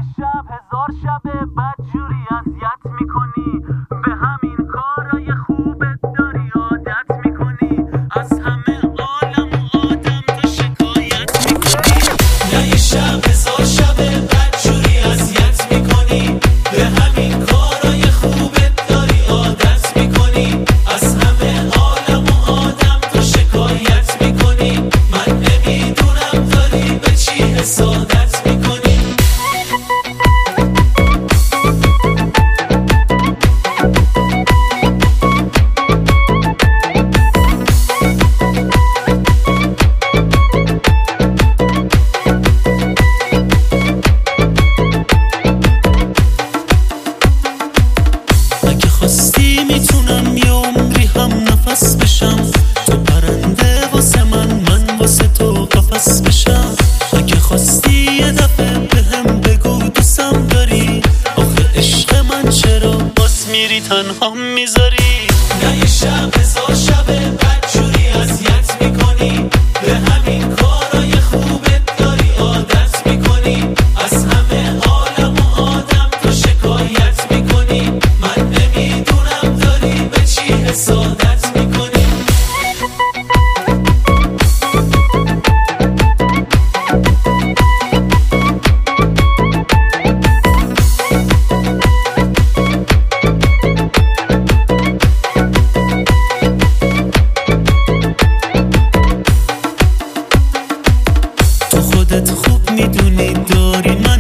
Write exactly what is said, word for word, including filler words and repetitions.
شب هزار شبه بدجوری اذیت میکنی، به همین کارای خوبت داری عادت میکنی، از همه عالم و آدم تو شکایت میکنی. نه یه شب هزار شبه بدجوری اذیت میکنی، به همین کارای خوبت داری عادت میکنی، از همه عالم و آدم تو شکایت میکنی. من نمیدونم داری به چی حسادت میکنی. اگه خواستی میتونم یه عمری هم نفس بشم، تو پرنده واسه من، من واسه تو قفس بشم. اگه خواستی یه دفعه بهم بگو دوستم داری، آخه عشق من چرا باز میری تنها میذاری. نه یه شب هزار شبه بدجوری اذیت میکنی، به همین کارای خوبت داری عادت میکنی، از همه عالم و آدم تو شکایت میکنی. من نمیدونم داری به چی حسادت میکنی. تو خودت خوب میدونی داری من